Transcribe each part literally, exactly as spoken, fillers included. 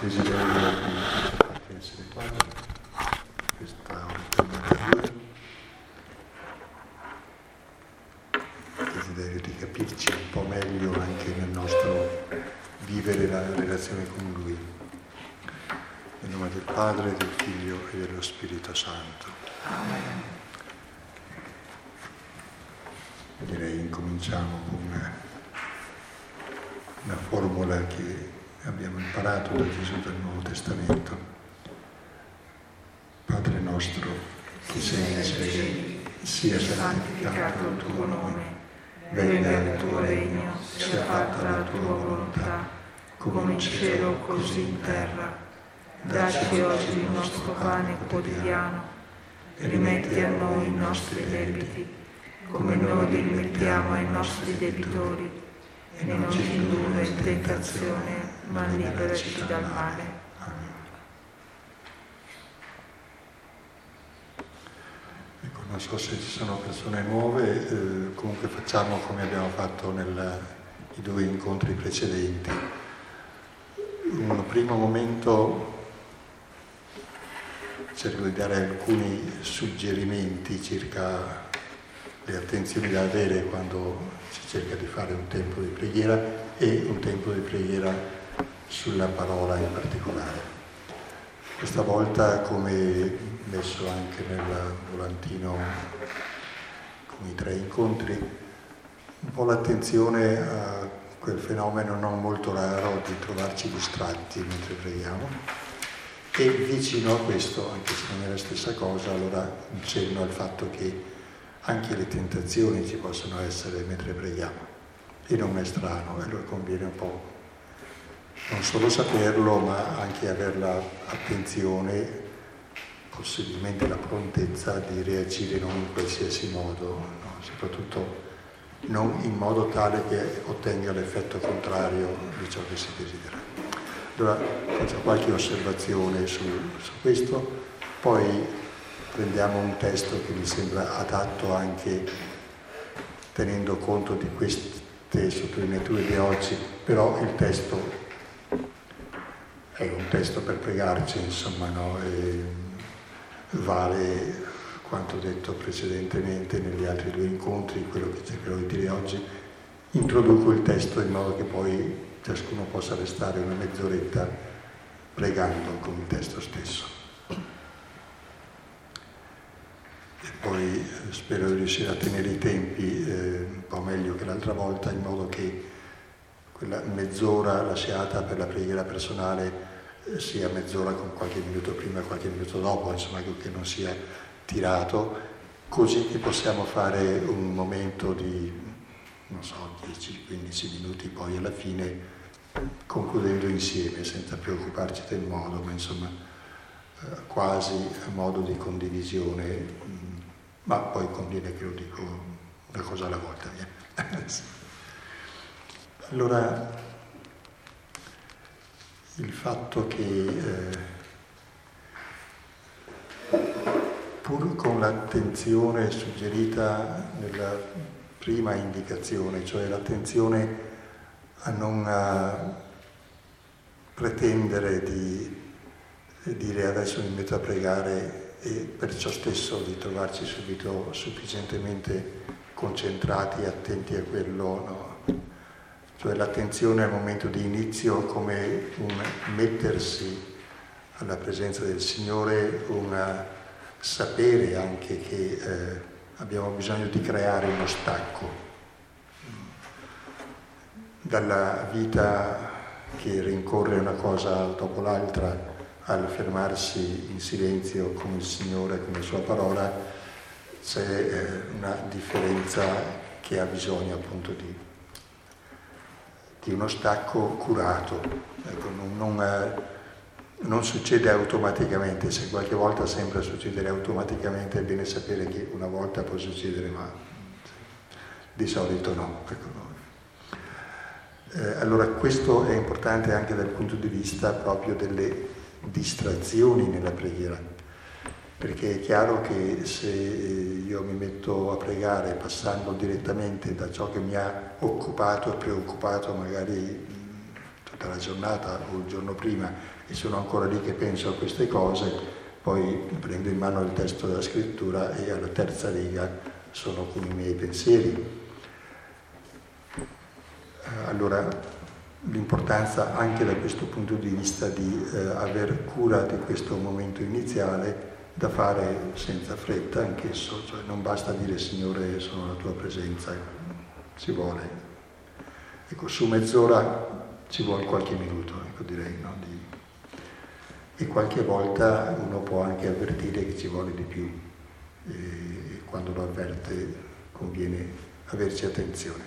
desiderio di farti essere padre, questa ultima desiderio di capirci un po' meglio anche nel nostro vivere la relazione con Lui. Nel nome del Padre, del Figlio e dello Spirito Santo. Amen. Direi incominciamo con una formula che abbiamo imparato da Gesù dal Nuovo Testamento. Padre nostro, che sei nei cieli, sia santificato il tuo nome, venga il tuo regno, sia fatta la tua volontà, come in cielo così in terra. Dacci oggi il nostro pane quotidiano, rimetti a noi i nostri debiti, come noi li rimettiamo ai nostri debitori, e non ci indurre in tentazione, ma liberaci dal male. Amen. Ecco, non so se ci sono persone nuove, eh, comunque facciamo come abbiamo fatto nei due incontri precedenti. In un primo momento cerco di dare alcuni suggerimenti circa le attenzioni da avere quando si cerca di fare un tempo di preghiera e un tempo di preghiera sulla parola in particolare. Questa volta, come messo anche nel volantino con i tre incontri, un po' l'attenzione a quel fenomeno non molto raro di trovarci distratti mentre preghiamo. E vicino a questo, anche se non è la stessa cosa, allora un cenno al fatto che anche le tentazioni ci possono essere mentre preghiamo. E non è strano, e allora conviene un po' non solo saperlo, ma anche avere l'attenzione, possibilmente la prontezza di reagire non in qualsiasi modo, no? Soprattutto non in modo tale che ottenga l'effetto contrario di ciò che si desidera. Allora faccio qualche osservazione su, su questo, poi prendiamo un testo che mi sembra adatto anche tenendo conto di queste sottolineature di oggi, però il testo è un testo per pregarci, insomma, no? E vale quanto detto precedentemente negli altri due incontri, quello che cercherò di dire oggi. Introduco il testo in modo che poi ciascuno possa restare una mezz'oretta pregando con il testo stesso. E poi spero di riuscire a tenere i tempi eh, un po' meglio che l'altra volta, in modo che quella mezz'ora lasciata per la preghiera personale eh, sia mezz'ora con qualche minuto prima e qualche minuto dopo, insomma, che non sia tirato, così che possiamo fare un momento di, non so, dieci quindici minuti poi alla fine, concludendo insieme, senza preoccuparci del modo, ma insomma eh, quasi a modo di condivisione, mh, ma poi conviene che lo dico una cosa alla volta. Allora, il fatto che eh, pur con l'attenzione suggerita nella prima indicazione, cioè l'attenzione a non a pretendere di, di dire adesso mi metto a pregare e perciò stesso di trovarci subito sufficientemente concentrati e attenti a quello, no? Cioè l'attenzione al momento di inizio come un mettersi alla presenza del Signore, un sapere anche che eh, abbiamo bisogno di creare uno stacco dalla vita che rincorre una cosa dopo l'altra al fermarsi in silenzio con il Signore, con la sua parola. C'è eh, una differenza che ha bisogno appunto di, di uno stacco curato. Ecco, non, non, eh, non succede automaticamente, se qualche volta sembra succedere automaticamente è bene sapere che una volta può succedere, ma di solito no. Ecco, no. Eh, allora questo è importante anche dal punto di vista proprio delle distrazioni nella preghiera, perché è chiaro che se io mi metto a pregare passando direttamente da ciò che mi ha occupato e preoccupato magari tutta la giornata o il giorno prima e sono ancora lì che penso a queste cose, poi prendo in mano il testo della scrittura e alla terza riga sono con i miei pensieri. Allora l'importanza anche da questo punto di vista di eh, aver cura di questo momento iniziale da fare senza fretta anch'esso, cioè non basta dire Signore sono la tua presenza, ci vuole, ecco, su mezz'ora ci vuole qualche minuto, ecco, direi, no? Di... e qualche volta uno può anche avvertire che ci vuole di più e quando lo avverte conviene averci attenzione.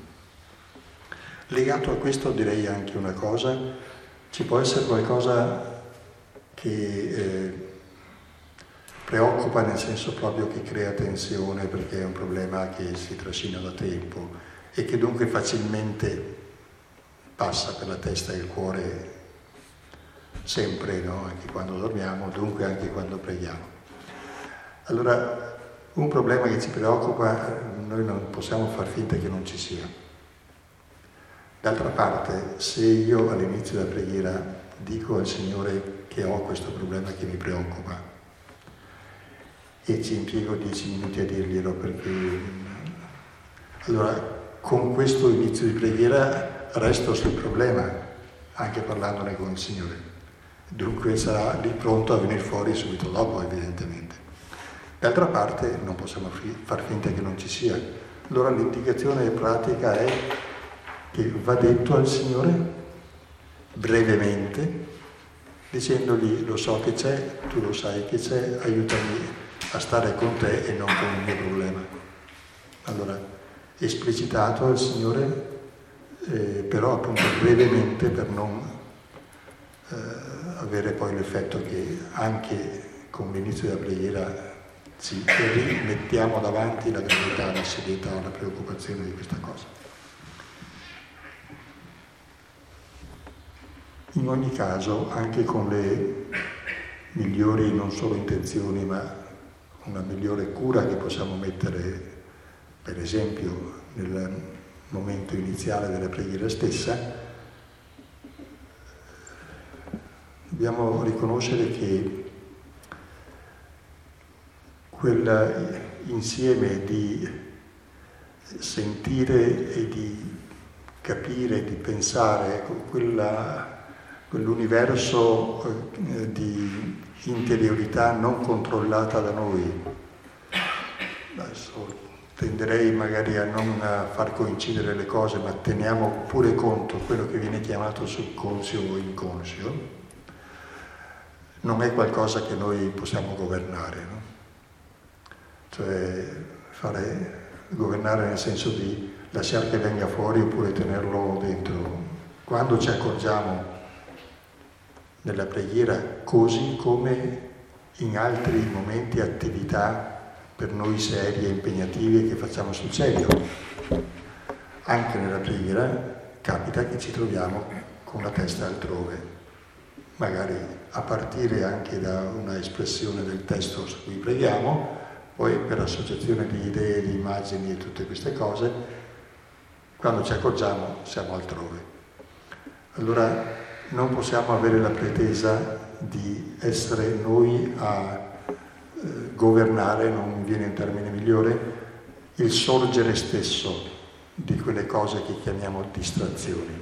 Legato a questo direi anche una cosa, ci può essere qualcosa che eh, preoccupa nel senso proprio che crea tensione perché è un problema che si trascina da tempo e che dunque facilmente passa per la testa e il cuore sempre, no? Anche quando dormiamo, dunque anche quando preghiamo. Allora, un problema che ci preoccupa, noi non possiamo far finta che non ci sia. D'altra parte, se io all'inizio della preghiera dico al Signore che ho questo problema che mi preoccupa e ci impiego dieci minuti a dirglielo perché... allora, con questo inizio di preghiera resto sul problema, anche parlandone con il Signore. Dunque sarà lì pronto a venire fuori subito dopo, evidentemente. D'altra parte, non possiamo far finta che non ci sia. Allora l'indicazione pratica è che va detto al Signore brevemente, dicendogli lo so che c'è, tu lo sai che c'è, aiutami a stare con te e non con il mio problema. Allora, esplicitato al Signore, eh, però appunto brevemente per non eh, avere poi l'effetto che anche con l'inizio della preghiera ci rimettiamo davanti la gravità, la serietà, la preoccupazione di questa cosa. In ogni caso, anche con le migliori non solo intenzioni, ma una migliore cura che possiamo mettere, per esempio, nel momento iniziale della preghiera stessa, dobbiamo riconoscere che quell'insieme di sentire e di capire, di pensare, quella quell'universo eh, di interiorità non controllata da noi. Adesso tenderei magari a non far coincidere le cose, ma teniamo pure conto quello che viene chiamato subconscio o inconscio, non è qualcosa che noi possiamo governare, no? Cioè fare governare nel senso di lasciare che venga fuori oppure tenerlo dentro. Quando ci accorgiamo nella preghiera, così come in altri momenti attività per noi serie e impegnative che facciamo sul serio. Anche nella preghiera capita che ci troviamo con la testa altrove, magari a partire anche da una espressione del testo su cui preghiamo, poi per associazione di idee, di immagini e tutte queste cose, quando ci accorgiamo siamo altrove. Allora non possiamo avere la pretesa di essere noi a eh, governare, non mi viene un termine migliore, il sorgere stesso di quelle cose che chiamiamo distrazioni.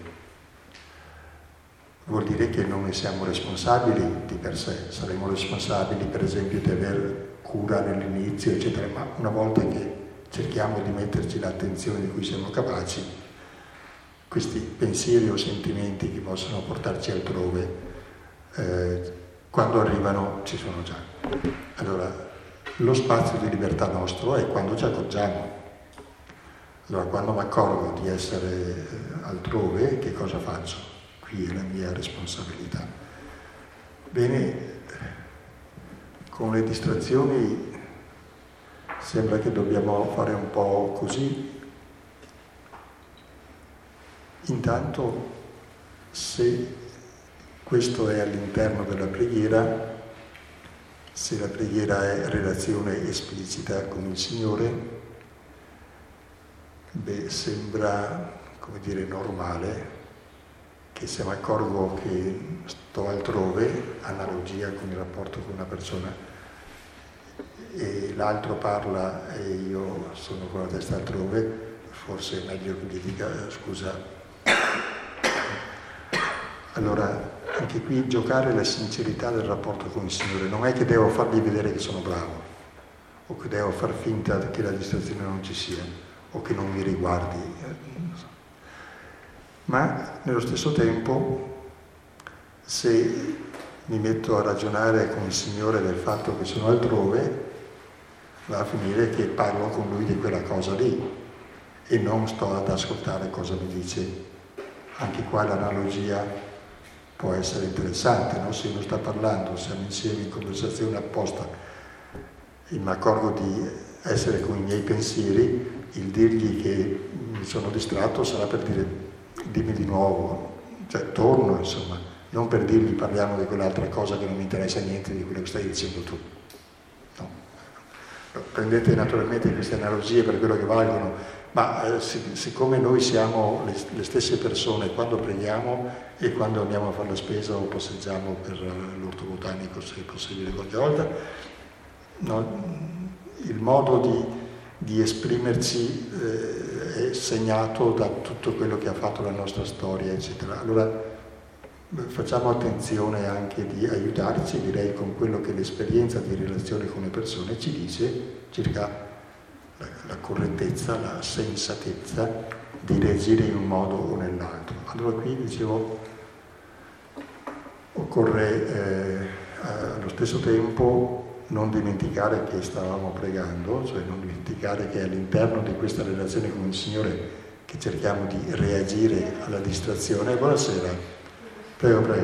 Vuol dire che non ne siamo responsabili di per sé, saremo responsabili per esempio di aver cura nell'inizio, eccetera, ma una volta che cerchiamo di metterci l'attenzione di cui siamo capaci, questi pensieri o sentimenti che possono portarci altrove, eh, quando arrivano ci sono già. Allora, lo spazio di libertà nostro è quando ci accorgiamo. Allora, quando mi accorgo di essere altrove, che cosa faccio? Qui è la mia responsabilità. Bene, con le distrazioni sembra che dobbiamo fare un po' così. Intanto, se questo è all'interno della preghiera, se la preghiera è relazione esplicita con il Signore, beh, sembra, come dire, normale che se mi accorgo che sto altrove, analogia con il rapporto con una persona, e l'altro parla e io sono con la testa altrove, forse è meglio che gli dica scusa. Allora, anche qui giocare la sincerità del rapporto con il Signore. Non è che devo fargli vedere che sono bravo, o che devo far finta che la distrazione non ci sia, o che non mi riguardi. Ma nello stesso tempo, se mi metto a ragionare con il Signore del fatto che sono altrove, va a finire che parlo con Lui di quella cosa lì e non sto ad ascoltare cosa mi dice. Anche qua l'analogia può essere interessante, no? Se uno sta parlando, siamo insieme in conversazione apposta e mi accorgo di essere con i miei pensieri, il dirgli che mi sono distratto sarà per dire dimmi di nuovo, cioè torno, insomma, non per dirgli parliamo di quell'altra cosa che non mi interessa niente di quello che stai dicendo tu. No. Prendete naturalmente queste analogie per quello che valgono, ma eh, sic- siccome noi siamo le, le stesse persone quando preghiamo e quando andiamo a fare la spesa o passeggiamo per l'orto botanico, se è possibile qualche volta, no, il modo di di esprimerci eh, è segnato da tutto quello che ha fatto la nostra storia, eccetera. Allora facciamo attenzione anche di aiutarci, direi, con quello che l'esperienza di relazione con le persone ci dice circa la, la correttezza, la sensatezza di reagire in un modo o nell'altro. Allora qui dicevo, occorre eh, allo stesso tempo non dimenticare che stavamo pregando, cioè non dimenticare che all'interno di questa relazione con il Signore che cerchiamo di reagire alla distrazione. Buonasera, prego, prego.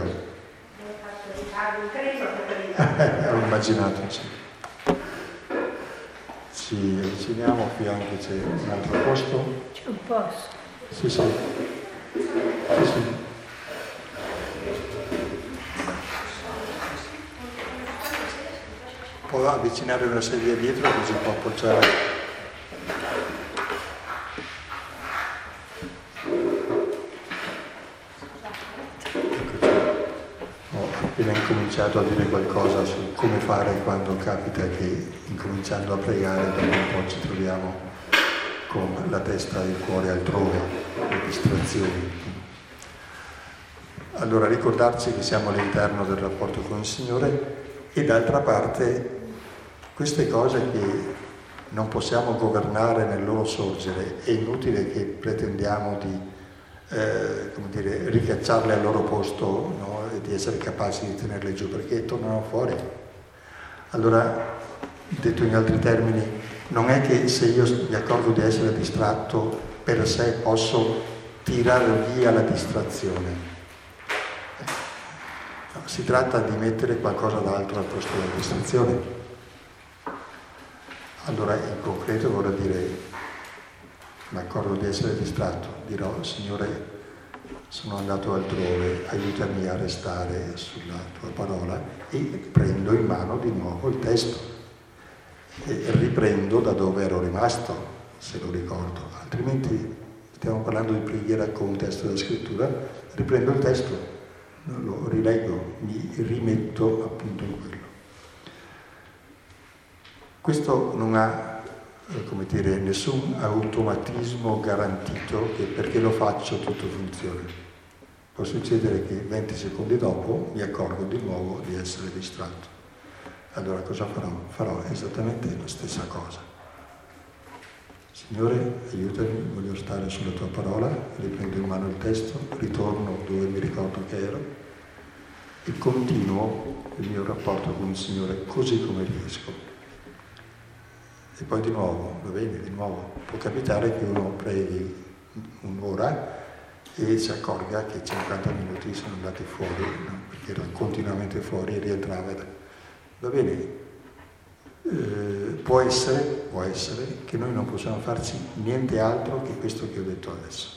Ho immaginato, sì. Ci avviciniamo, qui anche c'è un altro posto. C'è un posto? Sì, sì. Sì, sì. Può avvicinare una sedia dietro così può appoggiare. Eccoci. Ho appena incominciato a dire qualcosa su come fare quando capita che, incominciando a pregare, dopo un po' ci troviamo con la testa e il cuore altrove, le distrazioni. Allora ricordarci che siamo all'interno del rapporto con il Signore e d'altra parte queste cose che non possiamo governare nel loro sorgere, è inutile che pretendiamo di eh, come dire, ricacciarle al loro posto, no? E di essere capaci di tenerle giù, perché tornano fuori. Allora, detto in altri termini, non è che se io mi accorgo di essere distratto per sé posso tirare via la distrazione. No, si tratta di mettere qualcosa d'altro al posto della distrazione. Allora in concreto vorrei dire, mi accorgo di essere distratto, dirò Signore sono andato altrove, aiutami a restare sulla tua parola e prendo in mano di nuovo il testo e riprendo da dove ero rimasto, se lo ricordo, altrimenti stiamo parlando di preghiera con un testo della scrittura, riprendo il testo, lo rileggo, mi rimetto appunto in quello. Questo non ha, come dire, nessun automatismo garantito che perché lo faccio tutto funziona. Può succedere che venti secondi dopo mi accorgo di nuovo di essere distratto. Allora cosa farò? Farò esattamente la stessa cosa. Signore, aiutami, voglio stare sulla tua parola, riprendo in mano il testo, ritorno dove mi ricordo che ero e continuo il mio rapporto con il Signore così come riesco. E poi di nuovo, va bene, di nuovo, può capitare che uno preghi un'ora e si accorga che cinquanta minuti sono andati fuori, no? Perché era continuamente fuori e rientrava. Va bene, eh, può essere, può essere che noi non possiamo farci niente altro che questo che ho detto adesso.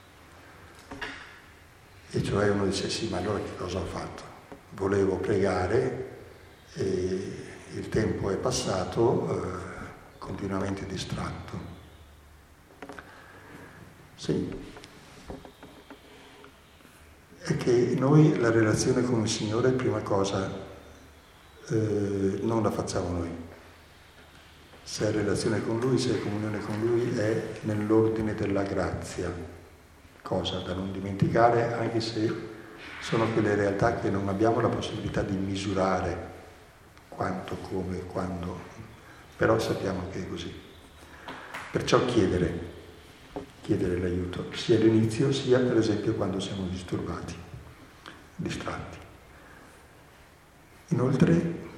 E cioè uno dice, sì, ma allora che cosa ho fatto? Volevo pregare e il tempo è passato, eh, continuamente distratto. Sì. è che noi la relazione con il Signore, prima cosa, eh, non la facciamo noi. Se è relazione con Lui, se è comunione con Lui, è nell'ordine della grazia, cosa da non dimenticare, anche se sono quelle realtà che non abbiamo la possibilità di misurare quanto, come, quando, però sappiamo che è così. Perciò chiedere. chiedere l'aiuto, sia all'inizio, sia per esempio quando siamo disturbati, distratti. Inoltre,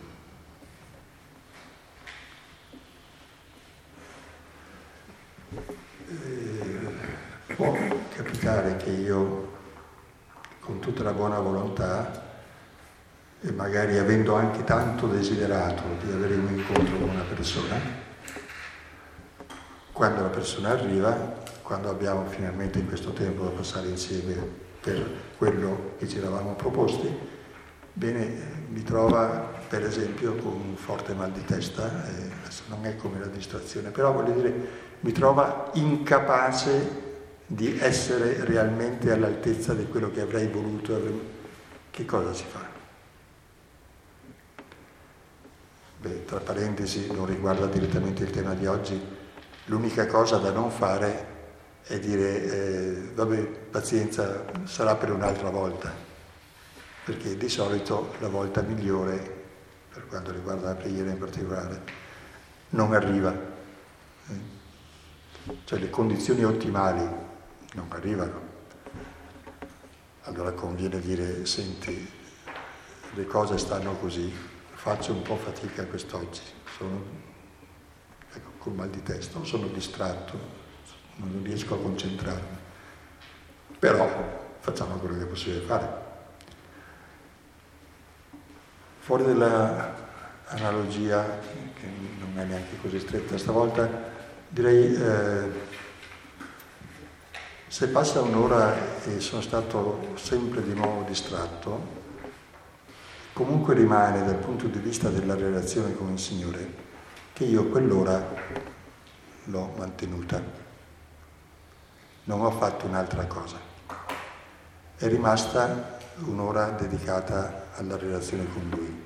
eh, può capitare che io, con tutta la buona volontà, e magari avendo anche tanto desiderato di avere un incontro con una persona, quando la persona arriva, quando abbiamo finalmente in questo tempo da passare insieme per quello che ci eravamo proposti, bene, mi trova per esempio con un forte mal di testa, eh, non è come la distrazione, però voglio dire, mi trova incapace di essere realmente all'altezza di quello che avrei voluto. Avrei... Che cosa si fa? Beh, tra parentesi, non riguarda direttamente il tema di oggi, l'unica cosa da non fare è dire, eh, vabbè, pazienza, sarà per un'altra volta, perché di solito la volta migliore, per quanto riguarda la preghiera in particolare, non arriva. Cioè le condizioni ottimali non arrivano. Allora conviene dire, senti, le cose stanno così, faccio un po' fatica quest'oggi, sono ecco, col mal di testa, sono distratto, non riesco a concentrarmi, però facciamo quello che è possibile fare. Fuori dall'analogia, che non è neanche così stretta stavolta, direi eh, se passa un'ora e sono stato sempre di nuovo distratto, comunque rimane dal punto di vista della relazione con il Signore che io quell'ora l'ho mantenuta. Non ho fatto un'altra cosa. È rimasta un'ora dedicata alla relazione con Lui.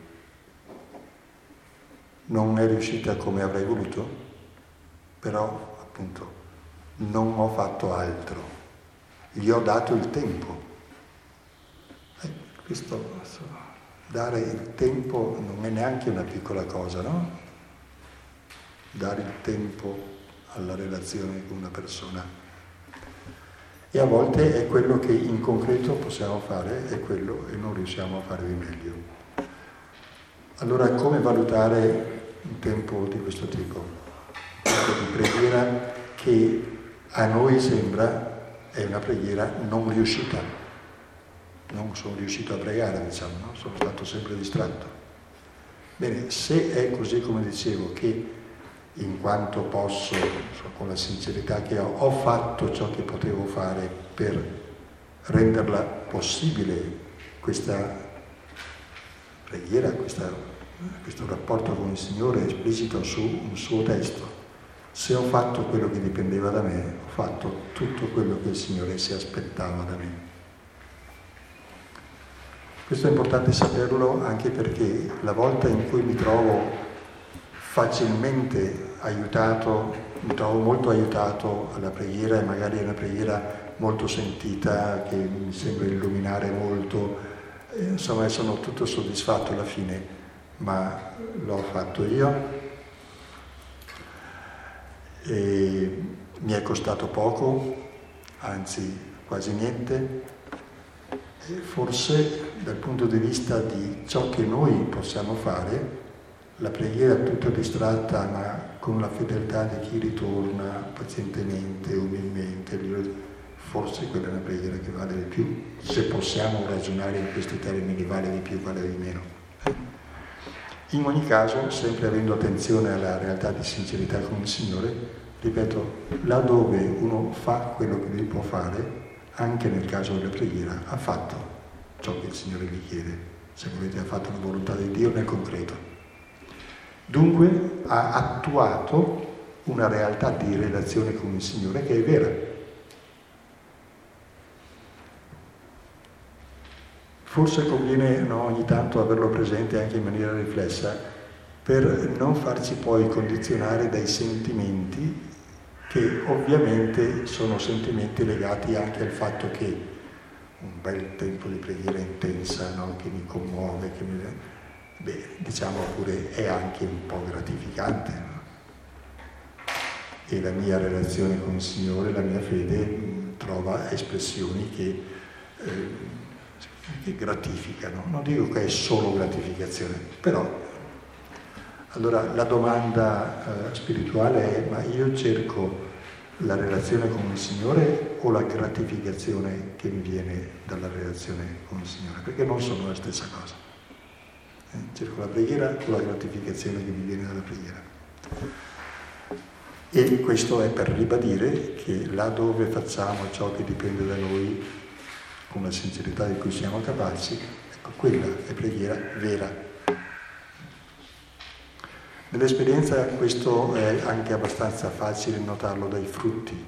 Non è riuscita come avrei voluto, però appunto non ho fatto altro. Gli ho dato il tempo. Eh, questo, dare il tempo non è neanche una piccola cosa, no? Dare il tempo alla relazione con una persona. E a volte è quello che in concreto possiamo fare, è quello e non riusciamo a fare di meglio. Allora come valutare un tempo di questo tipo? Un tempo di preghiera che a noi sembra è una preghiera non riuscita. Non sono riuscito a pregare, diciamo, no? Sono stato sempre distratto. Bene, se è così come dicevo, che in quanto posso, con la sincerità che ho, ho fatto ciò che potevo fare per renderla possibile questa preghiera, questa, questo rapporto con il Signore esplicito su un suo testo. Se ho fatto quello che dipendeva da me, ho fatto tutto quello che il Signore si aspettava da me. Questo è importante saperlo anche perché la volta in cui mi trovo facilmente aiutato, mi trovo molto aiutato alla preghiera e magari è una preghiera molto sentita che mi sembra illuminare molto, e, insomma sono tutto soddisfatto alla fine, ma l'ho fatto io e mi è costato poco, anzi quasi niente, e forse dal punto di vista di ciò che noi possiamo fare, la preghiera tutta distratta ma con la fedeltà di chi ritorna pazientemente, umilmente, forse quella è una preghiera che vale di più, se possiamo ragionare in questi termini, vale di più, vale di meno. In ogni caso, sempre avendo attenzione alla realtà di sincerità con il Signore, ripeto, laddove uno fa quello che lui può fare, anche nel caso della preghiera, ha fatto ciò che il Signore gli chiede, se volete ha fatto la volontà di Dio nel concreto. Dunque ha attuato una realtà di relazione con il Signore che è vera. forse conviene, no, ogni tanto averlo presente anche in maniera riflessa, per non farci poi condizionare dai sentimenti che ovviamente sono sentimenti legati anche al fatto che un bel tempo di preghiera intensa, no, che mi commuove, che mi... beh, diciamo pure è anche un po' gratificante, no? E la mia relazione con il Signore, la mia fede trova espressioni che, eh, che gratificano. Non dico che è solo gratificazione, però allora la domanda eh, spirituale è: ma io cerco la relazione con il Signore o la gratificazione che mi viene dalla relazione con il Signore? Perché non sono la stessa cosa. Eh, cerco la preghiera o la gratificazione che mi viene dalla preghiera. E questo è per ribadire che là dove facciamo ciò che dipende da noi con la sincerità di cui siamo capaci, ecco, quella è preghiera vera. Nell'esperienza questo è anche abbastanza facile notarlo dai frutti,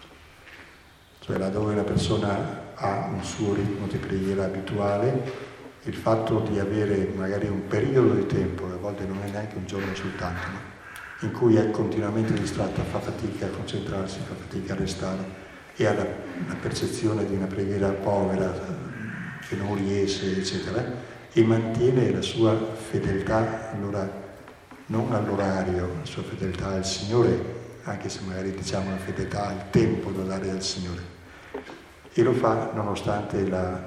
cioè là dove una persona ha un suo ritmo di preghiera abituale, il fatto di avere magari un periodo di tempo, a volte non è neanche un giorno soltanto, ma in cui è continuamente distratta, fa fatica a concentrarsi, fa fatica a restare e ha la, la percezione di una preghiera povera, che non riesce, eccetera, e mantiene la sua fedeltà, allora non all'orario, la sua fedeltà al Signore, anche se magari diciamo la fedeltà al tempo da dare al Signore, e lo fa nonostante la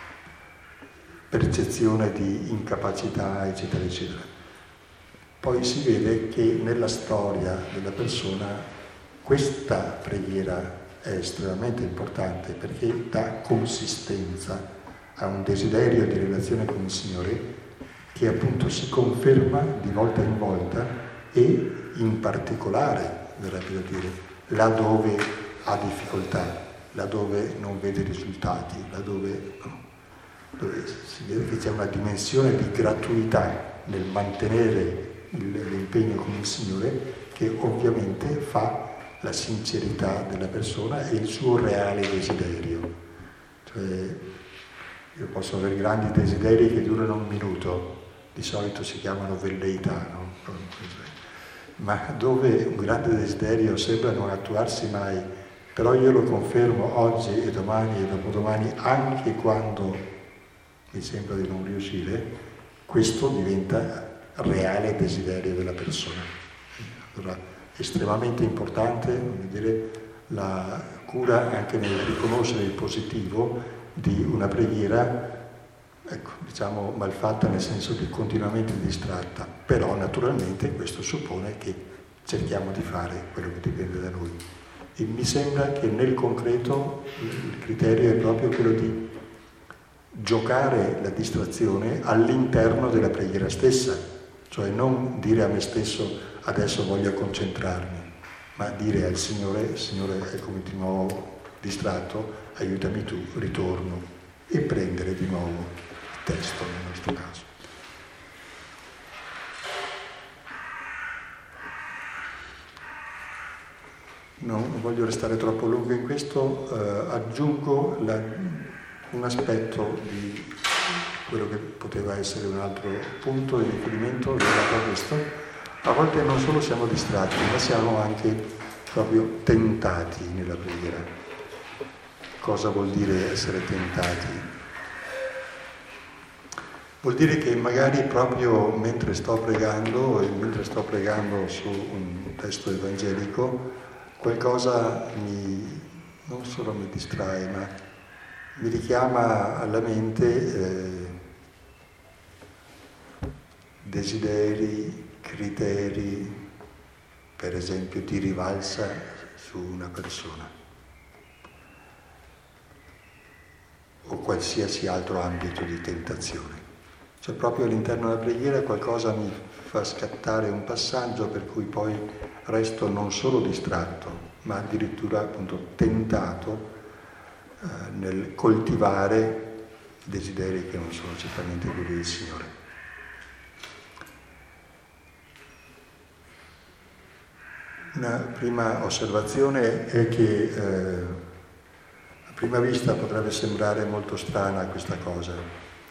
percezione di incapacità, eccetera, eccetera. Poi si vede che nella storia della persona questa preghiera è estremamente importante perché dà consistenza a un desiderio di relazione con il Signore che appunto si conferma di volta in volta e in particolare, verrebbe da dire, laddove ha difficoltà, laddove non vede risultati, laddove no, dove si vede che c'è una dimensione di gratuità nel mantenere l'impegno con il Signore che ovviamente fa la sincerità della persona e il suo reale desiderio. Cioè, io posso avere grandi desideri che durano un minuto, di solito si chiamano velleità, no? Ma dove un grande desiderio sembra non attuarsi mai, però io lo confermo oggi e domani e dopodomani, anche quando mi sembra di non riuscire, questo diventa reale desiderio della persona. Allora, estremamente importante, come dire, la cura anche nel riconoscere il positivo di una preghiera, ecco, diciamo malfatta nel senso di continuamente distratta, però naturalmente questo suppone che cerchiamo di fare quello che dipende da noi. E mi sembra che nel concreto il criterio è proprio quello di giocare la distrazione all'interno della preghiera stessa, cioè non dire a me stesso adesso voglio concentrarmi, ma dire al Signore, Signore, eccomi di nuovo distratto, aiutami tu, ritorno, e prendere di nuovo il testo nel nostro caso. Non voglio restare troppo lungo in questo, eh, aggiungo la, un aspetto di quello che poteva essere un altro punto di riferimento legato a questo. A volte non solo siamo distratti, ma siamo anche proprio tentati nella preghiera. Cosa vuol dire essere tentati? Vuol dire che magari proprio mentre sto pregando, e mentre sto pregando su un testo evangelico, qualcosa mi, non solo mi distrae, ma mi richiama alla mente eh, desideri, criteri, per esempio di rivalsa su una persona o qualsiasi altro ambito di tentazione. Cioè proprio all'interno della preghiera qualcosa mi fa scattare un passaggio per cui poi resto non solo distratto, ma addirittura appunto tentato eh, nel coltivare desideri che non sono certamente quelli del Signore. Una prima osservazione è che eh, a prima vista potrebbe sembrare molto strana questa cosa,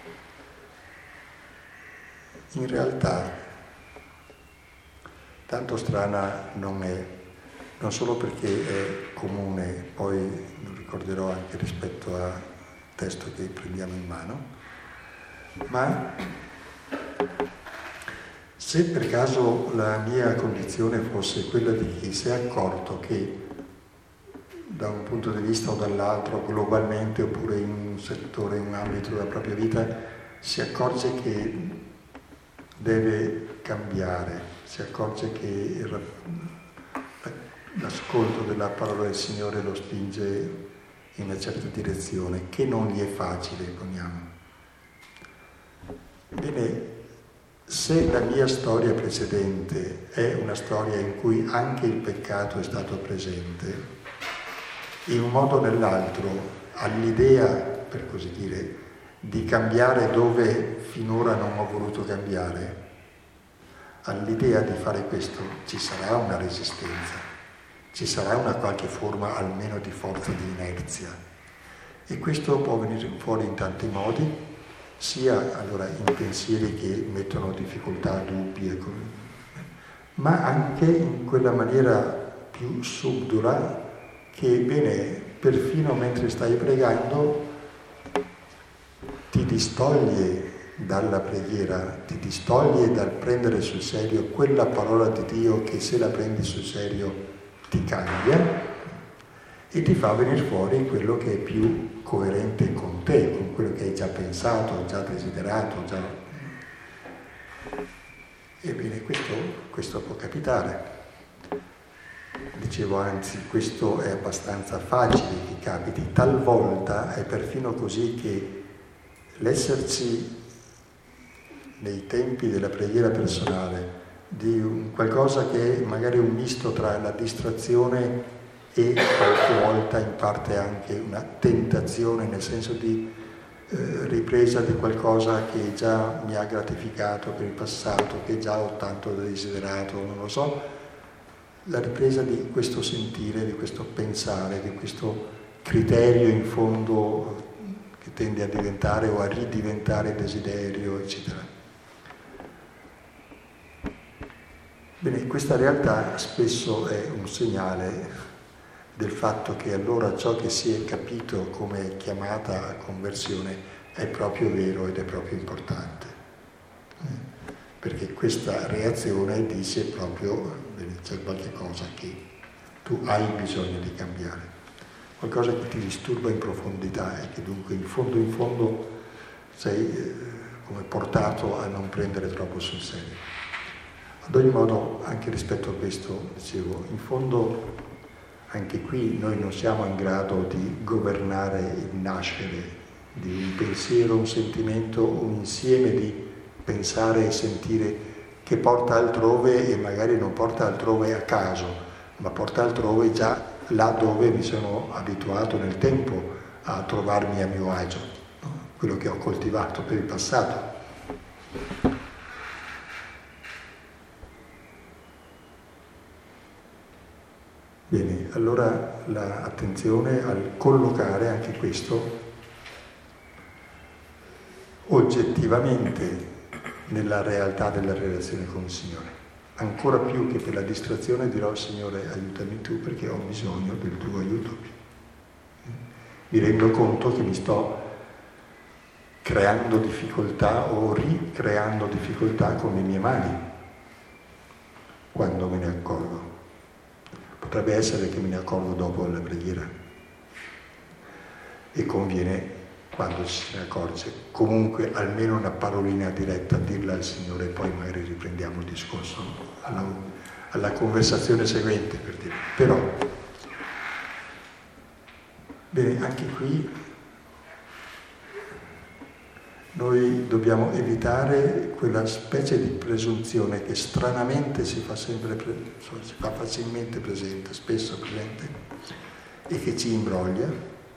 in realtà tanto strana non è, non solo perché è comune, poi lo ricorderò anche rispetto al testo che prendiamo in mano, ma se per caso la mia condizione fosse quella di chi si è accorto che da un punto di vista o dall'altro, globalmente oppure in un settore, in un ambito della propria vita, si accorge che deve cambiare, si accorge che l'ascolto della parola del Signore lo spinge in una certa direzione, che non gli è facile, poniamo. Bene, se la mia storia precedente è una storia in cui anche il peccato è stato presente, in un modo o nell'altro, all'idea, per così dire, di cambiare dove finora non ho voluto cambiare, all'idea di fare questo ci sarà una resistenza, ci sarà una qualche forma almeno di forza di inerzia. E questo può venire fuori in tanti modi, sia allora in pensieri che mettono difficoltà, dubbi, ecco, ma anche in quella maniera più subdola che, bene, perfino mentre stai pregando ti distoglie dalla preghiera, ti distoglie dal prendere sul serio quella parola di Dio che, se la prendi sul serio, ti cambia e ti fa venire fuori quello che è più coerente con te, con quello che hai già pensato, già desiderato, già... Ebbene, questo, questo può capitare. Dicevo, anzi, questo è abbastanza facile che capiti. Talvolta è perfino così che l'esserci nei tempi della preghiera personale di un qualcosa che è magari un misto tra la distrazione e qualche volta in parte anche una tentazione, nel senso di eh, ripresa di qualcosa che già mi ha gratificato per il passato, che già ho tanto desiderato, non lo so, la ripresa di questo sentire, di questo pensare, di questo criterio in fondo che tende a diventare o a ridiventare desiderio, eccetera. Bene, questa realtà spesso è un segnale del fatto che allora ciò che si è capito come chiamata a conversione è proprio vero ed è proprio importante. Perché questa reazione dice proprio c'è qualche cosa che tu hai bisogno di cambiare, qualcosa che ti disturba in profondità e che dunque in fondo in fondo sei eh, come portato a non prendere troppo sul serio. Ad ogni modo, anche rispetto a questo, dicevo, in fondo anche qui noi non siamo in grado di governare il nascere di un pensiero, un sentimento, un insieme di pensare e sentire che porta altrove e magari non porta altrove a caso, ma porta altrove già là dove mi sono abituato nel tempo a trovarmi a mio agio, no? Quello che ho coltivato per il passato. Bene, allora l'attenzione al collocare anche questo oggettivamente nella realtà della relazione con il Signore. Ancora più che per la distrazione dirò: Signore, aiutami tu perché ho bisogno del tuo aiuto. Mi rendo conto che mi sto creando difficoltà o ricreando difficoltà con le mie mani quando me ne accorgo. Potrebbe essere che me ne accorgo dopo la preghiera e conviene, quando ci se ne accorge, comunque almeno una parolina diretta dirla al Signore e poi magari riprendiamo il discorso alla, alla conversazione seguente, per dire. Però, bene, anche qui noi dobbiamo evitare quella specie di presunzione che stranamente si fa sempre pre- si fa facilmente presente, spesso presente, e che ci imbroglia.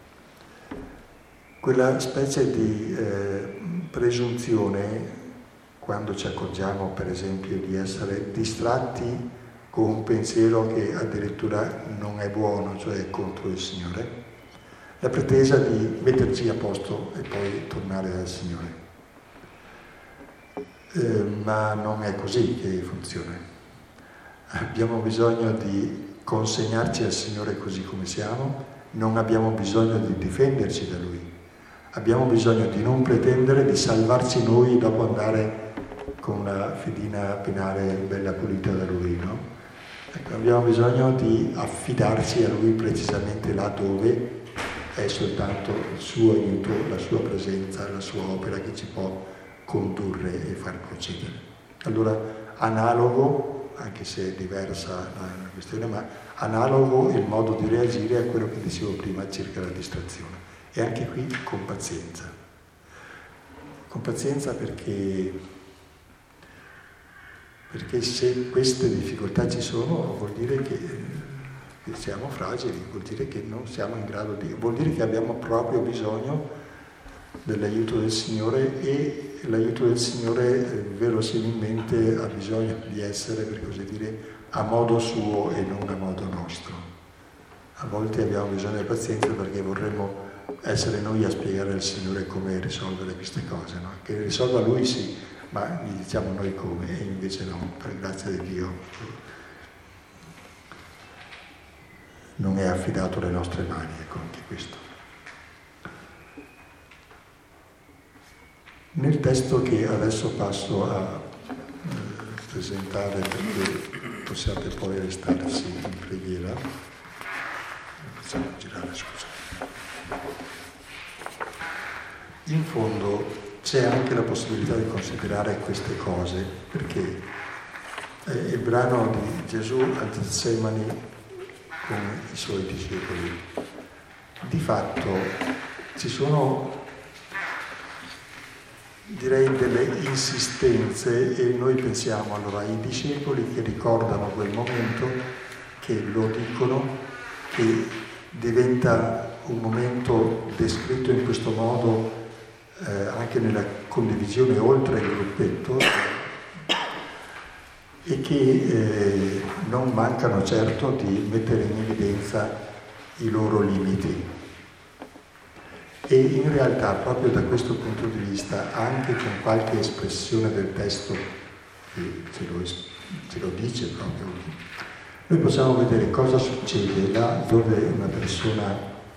Quella specie di eh, presunzione, quando ci accorgiamo per esempio di essere distratti con un pensiero che addirittura non è buono, cioè è contro il Signore, la pretesa di metterci a posto e poi tornare dal Signore. eh, ma non è così che funziona. Abbiamo bisogno di consegnarci al Signore così come siamo, non abbiamo bisogno di difenderci da Lui, abbiamo bisogno di non pretendere di salvarci noi dopo andare con una fedina penale bella pulita da Lui, no? Ecco, abbiamo bisogno di affidarci a Lui precisamente là dove è soltanto il suo aiuto, la sua presenza, la sua opera che ci può condurre e far procedere. Allora, analogo, anche se è diversa la questione, ma analogo il modo di reagire a quello che dicevo prima circa la distrazione. E anche qui con pazienza. Con pazienza perché, perché se queste difficoltà ci sono vuol dire che siamo fragili, vuol dire che non siamo in grado di, vuol dire che abbiamo proprio bisogno dell'aiuto del Signore, e l'aiuto del Signore eh, verosimilmente ha bisogno di essere, per così dire, a modo suo e non a modo nostro. A volte abbiamo bisogno di pazienza perché vorremmo essere noi a spiegare al Signore come risolvere queste cose, no? Che risolva Lui sì, ma gli diciamo noi come, e invece no, per grazia di Dio non è affidato alle nostre mani, ecco anche questo. Nel testo che adesso passo a eh, presentare, perché possiate poi restarsi in preghiera, facciamo girare, scusa. In fondo c'è anche la possibilità di considerare queste cose, perché è il brano di Gesù a Getsemani con i suoi discepoli. Di fatto ci sono, direi, delle insistenze, e noi pensiamo allora ai discepoli che ricordano quel momento, che lo dicono, che diventa un momento descritto in questo modo eh, anche nella condivisione oltre il gruppetto, e che eh, non mancano certo di mettere in evidenza i loro limiti. E in realtà, proprio da questo punto di vista, anche con qualche espressione del testo che ce lo, ce lo dice proprio, noi possiamo vedere cosa succede là dove una persona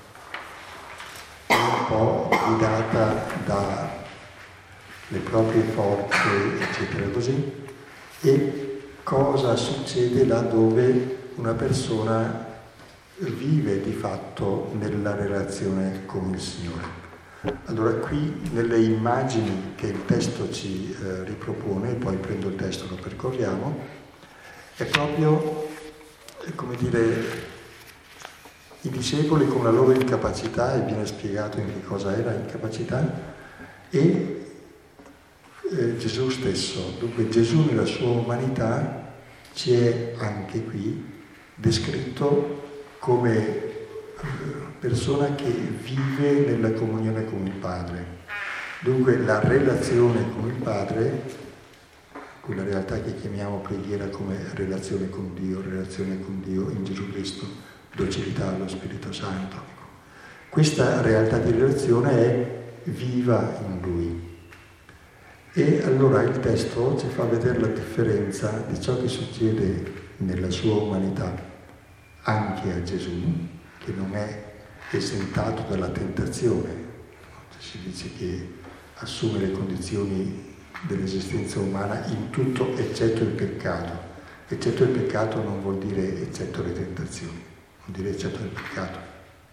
è un po' guidata dalle proprie forze, eccetera, così, e cosa succede là dove una persona vive di fatto nella relazione con il Signore. Allora qui nelle immagini che il testo ci eh, ripropone, poi prendo il testo e lo percorriamo, è proprio, è come dire, i discepoli con la loro incapacità, e viene spiegato in che cosa era incapacità, e Eh, Gesù stesso. Dunque Gesù nella sua umanità ci è anche qui descritto come persona che vive nella comunione con il Padre. Dunque la relazione con il Padre, quella realtà che chiamiamo preghiera come relazione con Dio, relazione con Dio in Gesù Cristo, docilità allo Spirito Santo. Questa realtà di relazione è viva in Lui. E allora il testo ci fa vedere la differenza di ciò che succede nella sua umanità anche a Gesù, che non è esentato dalla tentazione. Si dice che assume le condizioni dell'esistenza umana in tutto eccetto il peccato. Eccetto il peccato non vuol dire eccetto le tentazioni, vuol dire eccetto il peccato.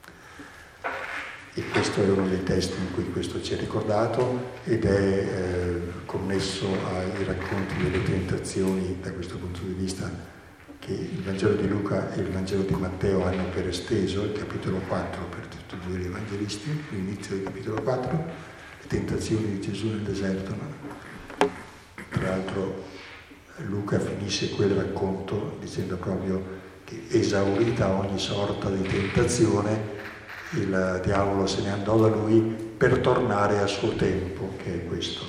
E questo è uno dei testi in cui questo ci è ricordato, ed è eh, connesso ai racconti delle tentazioni da questo punto di vista che il Vangelo di Luca e il Vangelo di Matteo hanno per esteso, il capitolo quattro per tutti e due gli evangelisti, l'inizio del capitolo quattro, le tentazioni di Gesù nel deserto. No? Tra l'altro Luca finisce quel racconto dicendo proprio che, esaurita ogni sorta di tentazione, il diavolo se ne andò da lui per tornare al suo tempo, che è questo.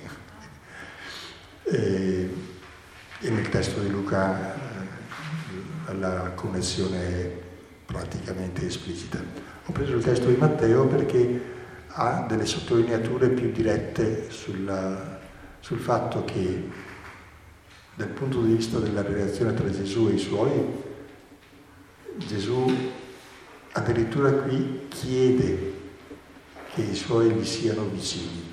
E, e nel testo di Luca eh, la connessione è praticamente esplicita. Ho preso il testo di Matteo perché ha delle sottolineature più dirette sulla sul fatto che dal punto di vista della relazione tra Gesù e i suoi, Gesù addirittura qui chiede che i suoi gli siano vicini.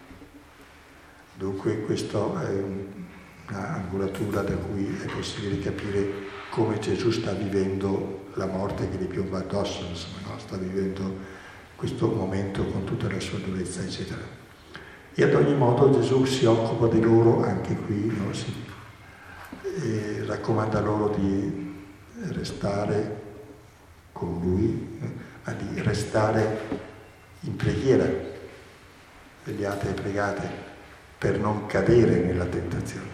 Dunque questa è un'angolatura da cui è possibile capire come Gesù sta vivendo la morte che gli piomba addosso, insomma, no? Sta vivendo questo momento con tutta la sua durezza, eccetera. E ad ogni modo Gesù si occupa di loro anche qui, no? Si, e raccomanda loro di restare con lui, eh? ma di restare in preghiera, vegliate e pregate, per non cadere nella tentazione.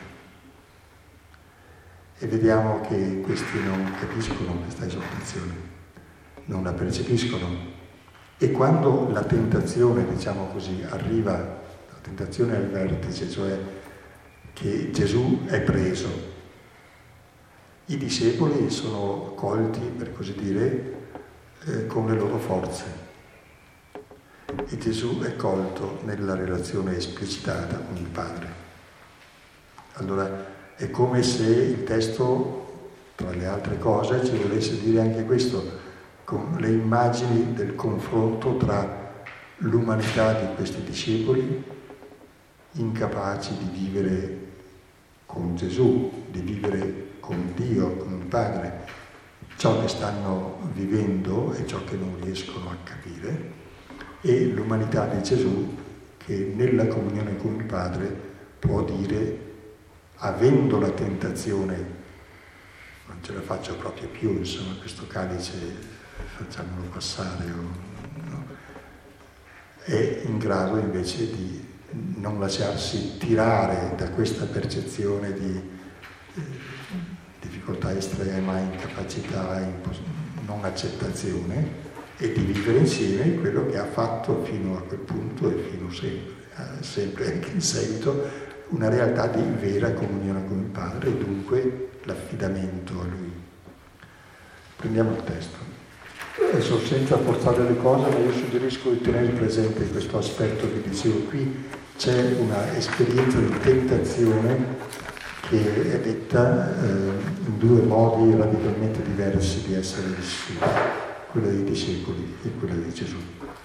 E vediamo che questi non capiscono questa esortazione, non la percepiscono. E quando la tentazione, diciamo così, arriva, la tentazione al vertice, cioè che Gesù è preso, i discepoli sono colti, per così dire, eh, con le loro forze. E Gesù è colto nella relazione esplicitata con il Padre. Allora è come se il testo, tra le altre cose, ci volesse dire anche questo, con le immagini del confronto tra l'umanità di questi discepoli, incapaci di vivere con Gesù, di vivere con Dio, con il Padre, ciò che stanno vivendo e ciò che non riescono a capire, e l'umanità di Gesù che nella comunione con il Padre può dire, avendo la tentazione, non ce la faccio proprio più, insomma, questo calice facciamolo passare, o, no? È in grado invece di non lasciarsi tirare da questa percezione di eh, difficoltà estrema, incapacità, impos- non accettazione, e di vivere insieme quello che ha fatto fino a quel punto e fino sempre, sempre anche in seguito, una realtà di vera comunione con il Padre e dunque l'affidamento a Lui. Prendiamo il testo. Adesso senza forzare le cose, ma io suggerisco di tenere presente questo aspetto che dicevo qui. C'è una esperienza di tentazione che è detta eh, in due modi radicalmente diversi di essere vissuti, quella dei discepoli e quella di Gesù.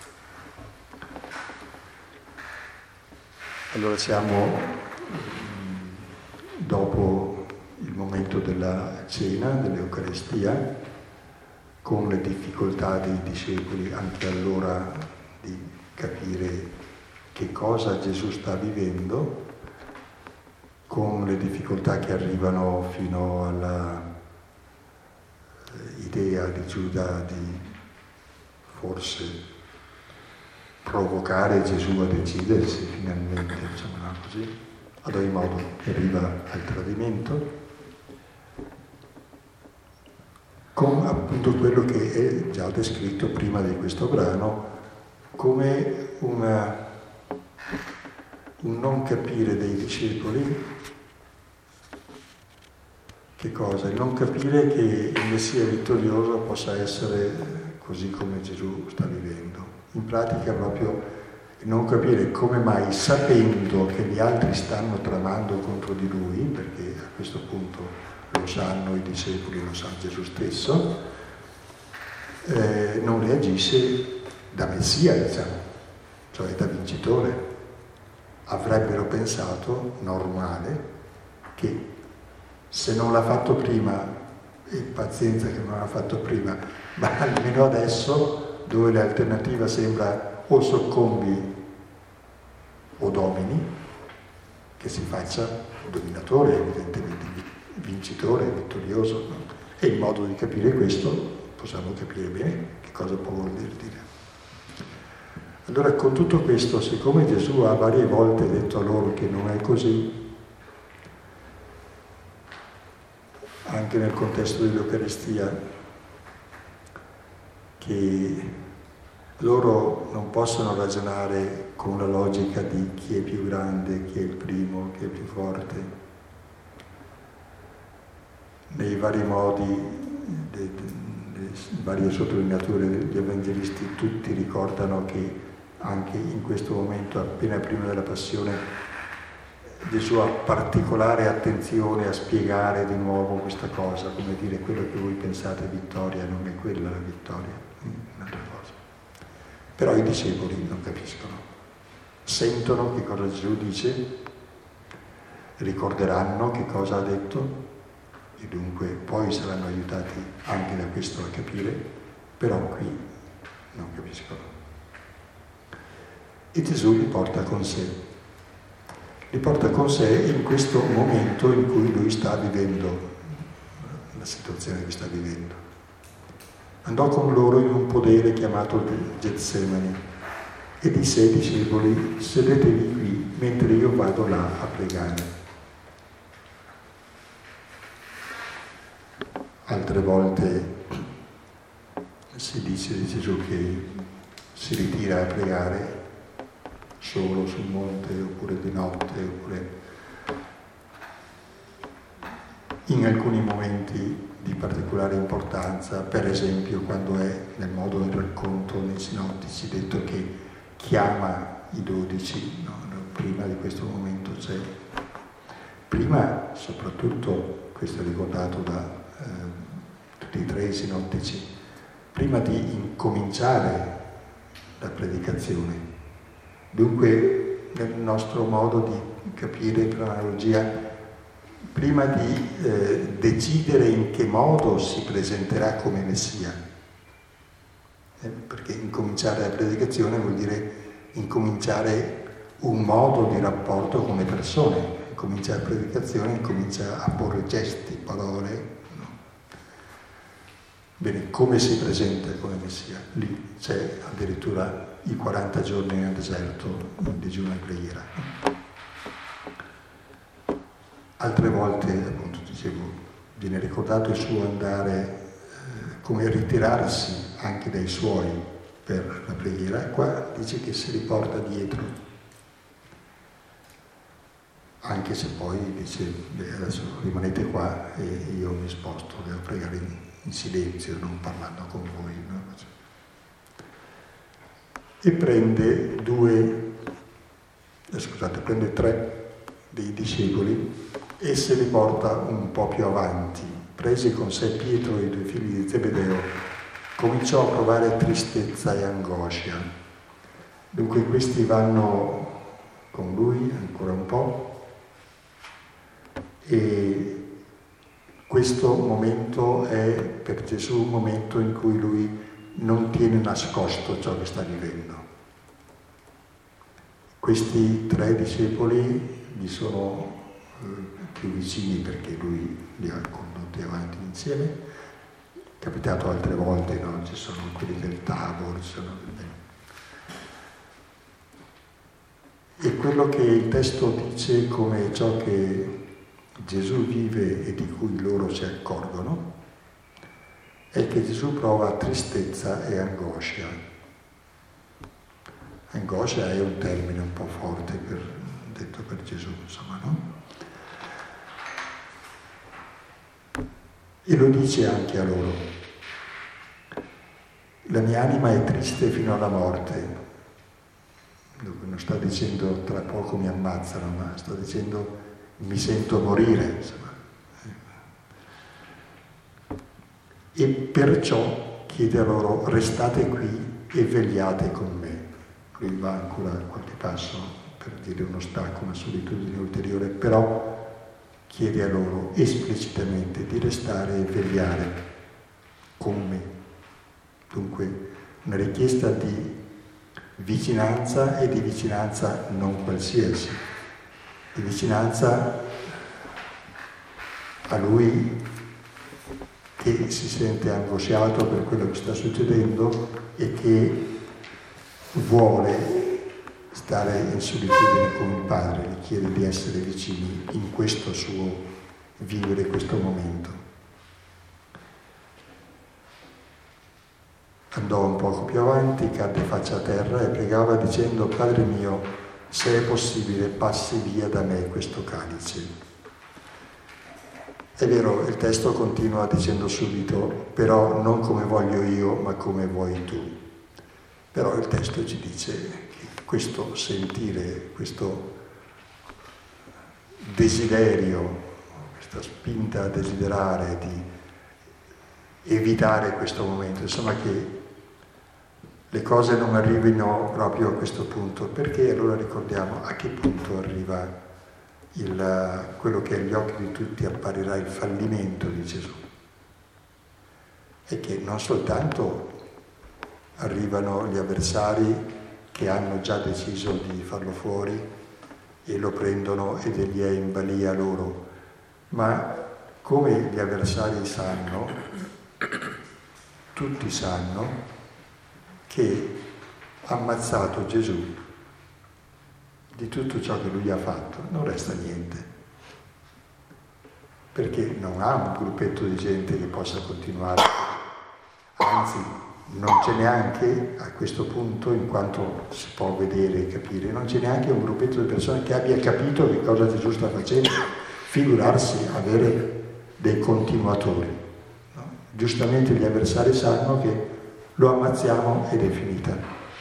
Allora siamo dopo il momento della cena, dell'Eucaristia, con le difficoltà dei discepoli anche allora di capire che cosa Gesù sta vivendo, con le difficoltà che arrivano fino alla idea di Giuda di forse provocare Gesù a decidersi finalmente, diciamo così. Ad ogni modo arriva al tradimento, con appunto quello che è già descritto prima di questo brano come una, un non capire dei discepoli. Che cosa? Il non capire che il Messia vittorioso possa essere così come Gesù sta vivendo. In pratica proprio il non capire come mai, sapendo che gli altri stanno tramando contro di lui, perché a questo punto lo sanno i discepoli, lo sa Gesù stesso, eh, non reagisce da Messia, diciamo, cioè da vincitore. Avrebbero pensato, normale, che se non l'ha fatto prima, e pazienza che non l'ha fatto prima, ma almeno adesso, dove l'alternativa sembra o soccombi o domini, che si faccia dominatore, evidentemente vincitore, vittorioso, no? E in modo di capire questo possiamo capire bene che cosa può voler dire. Allora, con tutto questo, siccome Gesù ha varie volte detto a loro che non è così, anche nel contesto dell'Eucaristia, che loro non possono ragionare con la logica di chi è più grande, chi è il primo, chi è più forte. Nei vari modi, le, le varie sottolineature degli evangelisti, tutti ricordano che anche in questo momento, appena prima della passione, Gesù ha particolare attenzione a spiegare di nuovo questa cosa, come dire quello che voi pensate vittoria non è quella la vittoria, un'altra cosa. Però i discepoli non capiscono, sentono che cosa Gesù dice, ricorderanno che cosa ha detto e dunque poi saranno aiutati anche da questo a capire, però qui non capiscono. E Gesù li porta con sé. Li porta con sé in questo momento in cui lui sta vivendo la situazione che sta vivendo. Andò con loro in un podere chiamato Getsemani e disse ai discepoli: sedetevi qui mentre io vado là a pregare. Altre volte si dice di Gesù che si ritira a pregare solo sul monte, oppure di notte, oppure in alcuni momenti di particolare importanza, per esempio quando è nel modo del racconto nei sinottici detto che chiama i dodici, no? Prima di questo momento c'è, prima soprattutto, questo è ricordato da eh, tutti e tre i sinottici, prima di incominciare la predicazione. Dunque, nel nostro modo di capire per analogia, prima di eh, decidere in che modo si presenterà come Messia, eh, perché incominciare la predicazione vuol dire incominciare un modo di rapporto come persone, incomincia la predicazione, incomincia a porre gesti, parole, no? Bene, come si presenta come Messia? Lì c'è addirittura i quaranta giorni nel deserto in digiuno e preghiera. Altre volte, appunto dicevo, viene ricordato il suo andare eh, come ritirarsi anche dai suoi per la preghiera, e qua dice che si riporta dietro, anche se poi dice beh, adesso rimanete qua e io mi sposto, devo pregare in, in silenzio, non parlando con voi, no? E prende due, eh, scusate, prende tre dei discepoli e se li porta un po' più avanti. Presi con sé Pietro e i due figli di Zebedeo, cominciò a provare tristezza e angoscia. Dunque questi vanno con lui ancora un po' e questo momento è per Gesù un momento in cui lui non tiene nascosto ciò che sta vivendo. Questi tre discepoli gli sono eh, più vicini perché lui li ha condotti avanti insieme. È capitato altre volte, no? Ci sono quelli del Tabor, ci sono... E quello che il testo dice come ciò che Gesù vive e di cui loro si accorgono è che Gesù prova tristezza e angoscia. Angoscia è un termine un po' forte per, detto per Gesù, insomma, no? E lo dice anche a loro. La mia anima è triste fino alla morte. Non sta dicendo tra poco mi ammazzano, ma sta dicendo mi sento morire, insomma. E perciò chiede a loro: restate qui e vegliate con me. Lui va ancora qualche passo per dire uno stacco, una solitudine ulteriore, però chiede a loro esplicitamente di restare e vegliare con me. Dunque una richiesta di vicinanza e di vicinanza non qualsiasi, di vicinanza a lui che si sente angosciato per quello che sta succedendo e che vuole stare in solitudine con il Padre, gli chiede di essere vicini in questo suo vivere questo momento. Andò un poco più avanti, cadde faccia a terra e pregava dicendo: Padre mio, se è possibile, passi via da me questo calice. È vero, il testo continua dicendo subito, però non come voglio io, ma come vuoi tu. Però il testo ci dice che questo sentire, questo desiderio, questa spinta a desiderare di evitare questo momento, insomma che le cose non arrivino proprio a questo punto, perché allora ricordiamo a che punto arriva il, quello che agli occhi di tutti apparirà il fallimento di Gesù. E che non soltanto arrivano gli avversari che hanno già deciso di farlo fuori e lo prendono ed egli è in balia loro, ma come gli avversari sanno, tutti sanno che ammazzato Gesù di tutto ciò che lui ha fatto non resta niente, perché non ha un gruppetto di gente che possa continuare, anzi non c'è neanche a questo punto, in quanto si può vedere e capire, non c'è neanche un gruppetto di persone che abbia capito che cosa Gesù sta facendo, figurarsi avere dei continuatori, no? Giustamente gli avversari sanno che lo ammazziamo ed è finita.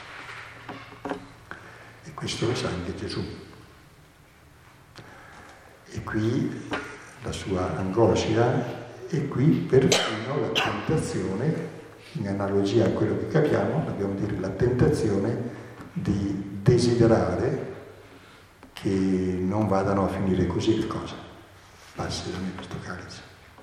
E questo lo sa anche Gesù. E qui la sua angoscia, e qui perfino la tentazione, in analogia a quello che capiamo, dobbiamo dire la tentazione di desiderare che non vadano a finire così le cose. Passi da me questo calice.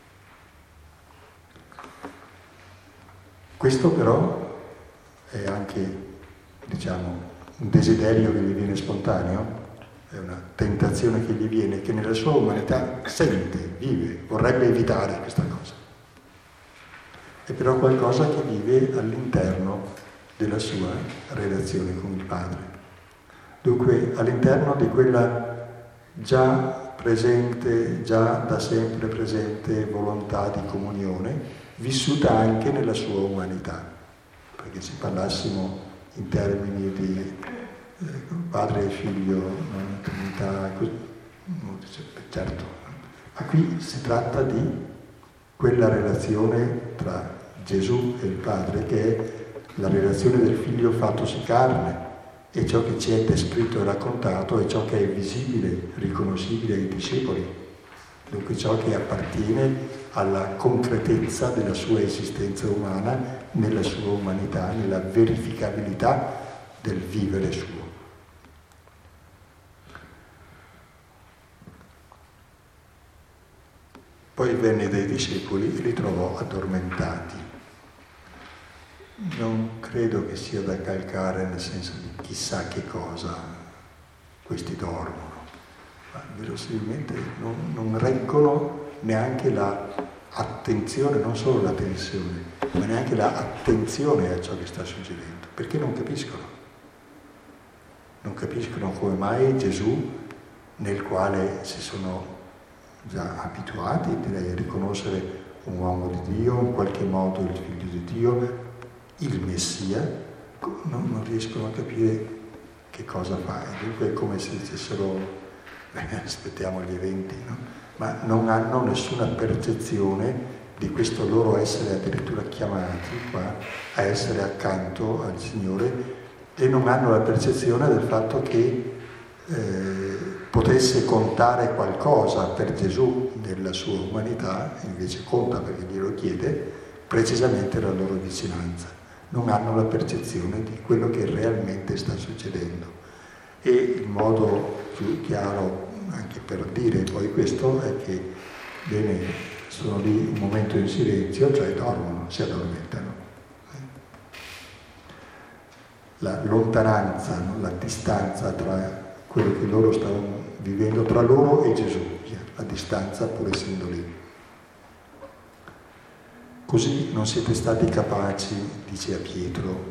Questo però è anche, diciamo, un desiderio che gli viene spontaneo, è una tentazione che gli viene, che nella sua umanità sente, vive, vorrebbe evitare questa cosa. È però qualcosa che vive all'interno della sua relazione con il Padre. Dunque, all'interno di quella già presente, già da sempre presente volontà di comunione, vissuta anche nella sua umanità, perché se parlassimo in termini di eh, padre e figlio, no? Trinità, certo, ma qui si tratta di quella relazione tra Gesù e il Padre, che è la relazione del figlio fattosi carne, e ciò che ci è descritto e raccontato è ciò che è visibile, riconoscibile ai discepoli. Dunque ciò che appartiene alla concretezza della sua esistenza umana, nella sua umanità, nella verificabilità del vivere suo. Poi venne dai discepoli e li trovò addormentati. Non credo che sia da calcare nel senso di chissà che cosa questi dormono, ma verosimilmente non, non reggono neanche la attenzione, non solo la tensione, ma neanche la attenzione a ciò che sta succedendo, perché non capiscono. Non capiscono come mai Gesù, nel quale si sono già abituati, direi, a riconoscere un uomo di Dio, in qualche modo il figlio di Dio, il Messia, non, non riescono a capire che cosa fa. E dunque è come se dicessero, beh, aspettiamo gli eventi, no? Ma non hanno nessuna percezione di questo loro essere addirittura chiamati qua a essere accanto al Signore, e non hanno la percezione del fatto che eh, potesse contare qualcosa per Gesù nella sua umanità, invece conta perché glielo chiede, precisamente la loro vicinanza. Non hanno la percezione di quello che realmente sta succedendo. E il modo più chiaro anche per dire poi questo è che bene, sono lì un momento in silenzio, cioè dormono, si addormentano. La lontananza, no? La distanza tra quello che loro stavano vivendo, tra loro e Gesù, la distanza pur essendo lì. Così non siete stati capaci, dice a Pietro,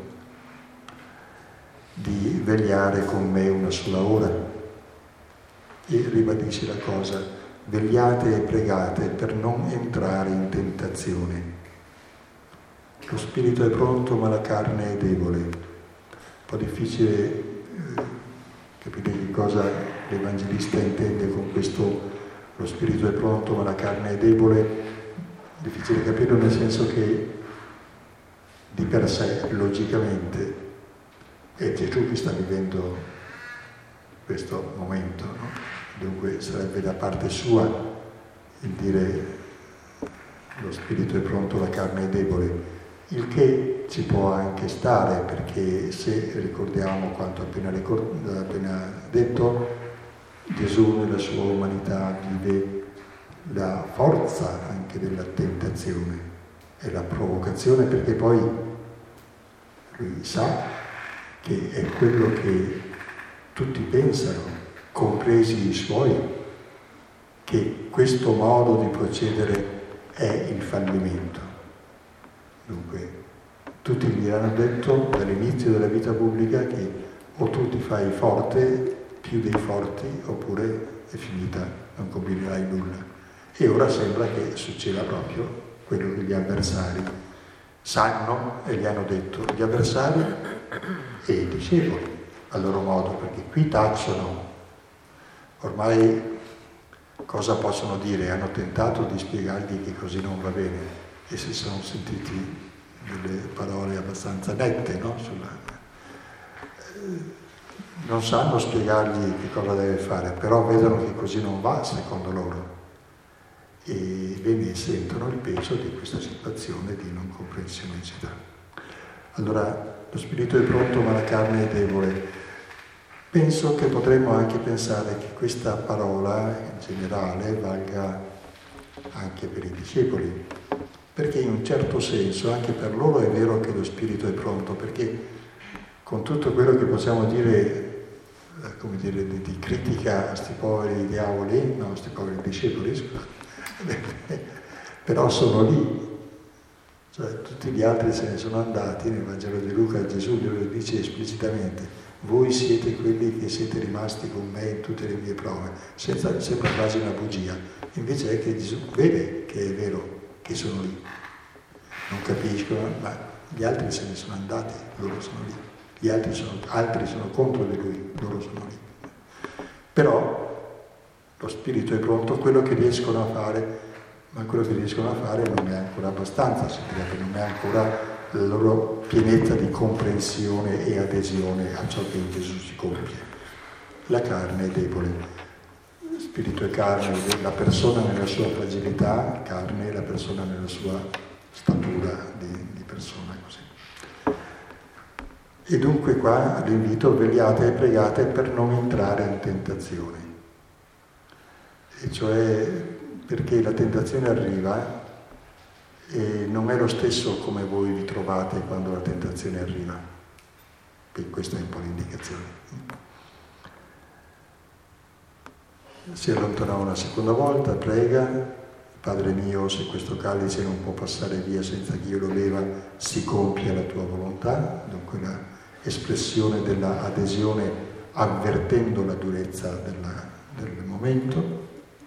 di vegliare con me una sola ora. E ribadisce la cosa, vegliate e pregate per non entrare in tentazione. Lo spirito è pronto ma la carne è debole. Un po' difficile eh, capire che cosa l'Evangelista intende con questo, lo spirito è pronto ma la carne è debole. Difficile capirlo nel senso che di per sé, logicamente, è Gesù che sta vivendo questo momento, no? Dunque sarebbe da parte sua il dire lo spirito è pronto, la carne è debole, il che ci può anche stare, perché se ricordiamo quanto appena, ricord- appena detto, Gesù nella sua umanità vive la forza anche della tentazione e la provocazione, perché poi lui sa che è quello che tutti pensano, compresi i suoi, che questo modo di procedere è il fallimento. Dunque, tutti gli hanno detto dall'inizio della vita pubblica che o tu ti fai forte, più dei forti, oppure è finita, non combinerai nulla. E ora sembra che succeda proprio quello che gli avversari sanno e gli hanno detto, gli avversari e i discepoli a loro modo, perché qui tacciono. Ormai cosa possono dire? Hanno tentato di spiegargli che così non va bene e si sono sentiti delle parole abbastanza nette, no? Sulla... non sanno spiegargli che cosa deve fare, però vedono che così non va secondo loro e bene, sentono il peso di questa situazione di non comprensione, eccetera. Allora, lo spirito è pronto ma la carne è debole. Penso che potremmo anche pensare che questa parola in generale valga anche per i discepoli, perché in un certo senso anche per loro è vero che lo spirito è pronto, perché con tutto quello che possiamo dire, come dire, di, di critica a sti poveri diavoli, no, sti poveri discepoli, scusate, però sono lì. Cioè, tutti gli altri se ne sono andati. Nel Vangelo di Luca Gesù glielo dice esplicitamente: voi siete quelli che siete rimasti con me in tutte le mie prove, senza, sembra quasi una bugia, invece è che Gesù vede che è vero che sono lì, non capiscono, ma gli altri se ne sono andati, loro sono lì, gli altri sono, altri sono contro di lui, loro sono lì. Però lo spirito è pronto, quello che riescono a fare, ma quello che riescono a fare non è ancora abbastanza, si direbbe, non è ancora la loro pienezza di comprensione e adesione a ciò che in Gesù si compie. La carne è debole. Spirito e carne, la persona nella sua fragilità, carne, la persona nella sua statura di, di persona, così. E dunque qua l'invito: vegliate e pregate per non entrare in tentazione. E cioè perché la tentazione arriva e non è lo stesso come voi vi trovate quando la tentazione arriva. E questa è un po' l'indicazione. Si allontanò una seconda volta, prega: Padre mio, se questo calice non può passare via senza che io lo beva, si compia la tua volontà. Dunque la espressione della adesione avvertendo la durezza della, del momento.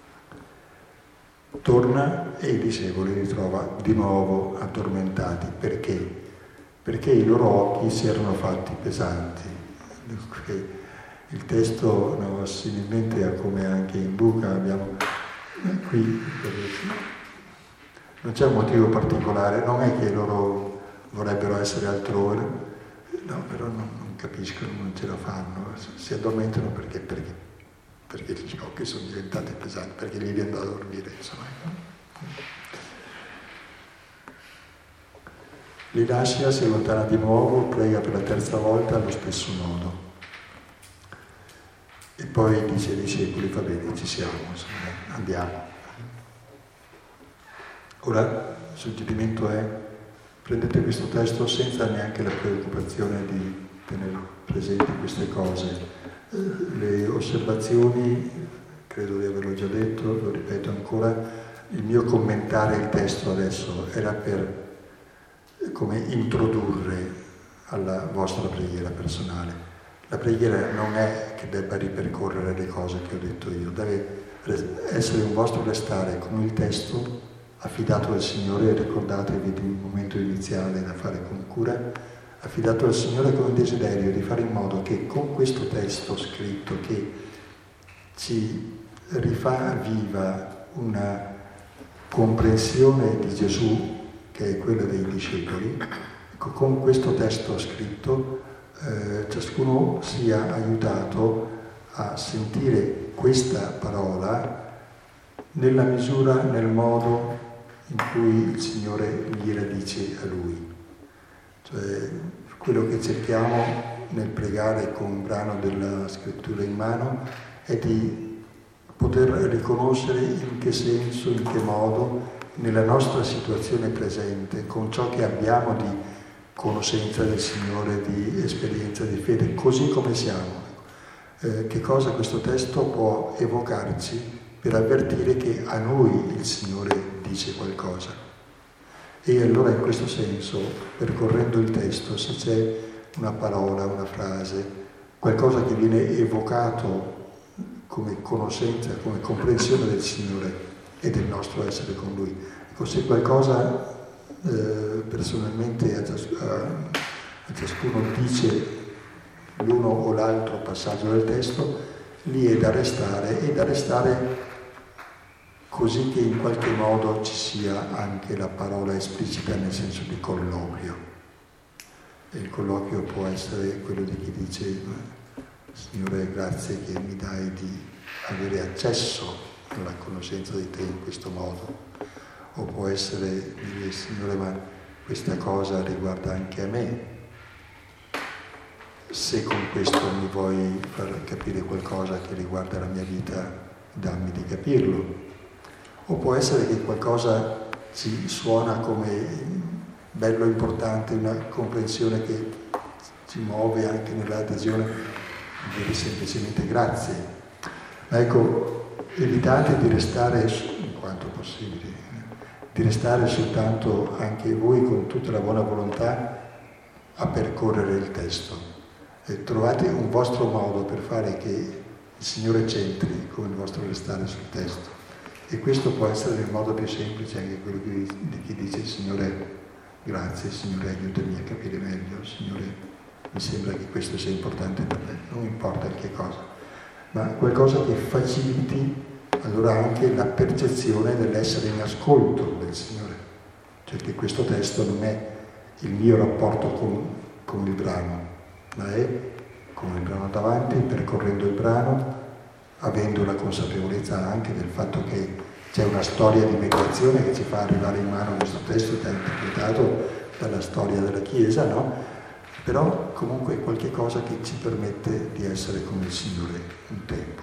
Torna e i discepoli li trova di nuovo addormentati. Perché? Perché i loro occhi si erano fatti pesanti. Dunque, il testo no, similmente a come anche in Luca abbiamo qui, non c'è un motivo particolare, non è che loro vorrebbero essere altrove, no, però non, non capiscono, non ce la fanno, si addormentano perché, perché, perché gli occhi sono diventati pesanti, perché gli viene da dormire, insomma. Li lascia, si allontana di nuovo, prega per la terza volta allo stesso modo. E poi dice ai discepoli: va bene, ci siamo, insomma, andiamo. Ora il suggerimento è: prendete questo testo senza neanche la preoccupazione di tenere presenti queste cose. Le osservazioni, credo di averlo già detto, lo ripeto ancora, il mio commentare il testo adesso era per come introdurre alla vostra preghiera personale. La preghiera non è che debba ripercorrere le cose che ho detto io, deve essere un vostro restare con il testo affidato al Signore. Ricordatevi di un momento iniziale da fare con cura, affidato al Signore con il desiderio di fare in modo che con questo testo scritto, che ci rifà viva una comprensione di Gesù che è quella dei discepoli, ecco, con questo testo scritto Eh, ciascuno sia aiutato a sentire questa parola nella misura, nel modo in cui il Signore gliela dice a Lui. Cioè, quello che cerchiamo nel pregare con un brano della scrittura in mano è di poter riconoscere in che senso, in che modo, nella nostra situazione presente, con ciò che abbiamo di conoscenza del Signore, di esperienza di fede, così come siamo, eh, che cosa questo testo può evocarci per avvertire che a noi il Signore dice qualcosa. E allora in questo senso, percorrendo il testo, se c'è una parola, una frase, qualcosa che viene evocato come conoscenza, come comprensione del Signore e del nostro essere con Lui. Ecco, se qualcosa eh, personalmente a, cias- a, a ciascuno dice l'uno o l'altro passaggio del testo, lì è da restare, e da restare così che in qualche modo ci sia anche la parola esplicita nel senso di colloquio. E il colloquio può essere quello di chi dice: Signore, grazie che mi dai di avere accesso alla conoscenza di te in questo modo. O può essere dire: Signore, ma questa cosa riguarda anche a me. Se con questo mi vuoi far capire qualcosa che riguarda la mia vita, dammi di capirlo. O può essere che qualcosa ci suona come bello, importante, una comprensione che ci muove anche nell'adesione, dire semplicemente grazie. Ma ecco, evitate di restare, in quanto possibile, di restare soltanto anche voi con tutta la buona volontà a percorrere il testo. E trovate un vostro modo per fare che il Signore c'entri con il vostro restare sul testo. E questo può essere il modo più semplice, anche quello di, di chi dice: Signore, grazie, Signore, aiutami a capire meglio, Signore, mi sembra che questo sia importante per me, non importa che cosa, ma qualcosa che faciliti allora anche la percezione dell'essere in ascolto del Signore. Cioè che questo testo non è il mio rapporto con, con il brano, ma è con il brano davanti, percorrendo il brano, avendo la consapevolezza anche del fatto che c'è una storia di mediazione che ci fa arrivare in mano questo testo che è interpretato dalla storia della Chiesa, no? Però comunque è qualche cosa che ci permette di essere con il Signore un tempo.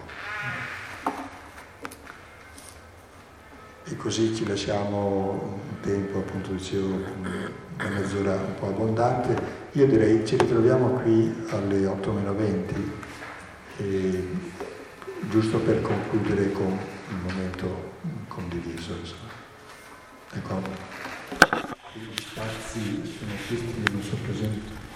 E così ci lasciamo un tempo, appunto dicevo, una mezz'ora un po' abbondante. Io direi ci ritroviamo qui alle otto meno venti, e giusto per concludere con il momento condiviso, insomma. D'accordo? Gli spazi sono questi, non so presente.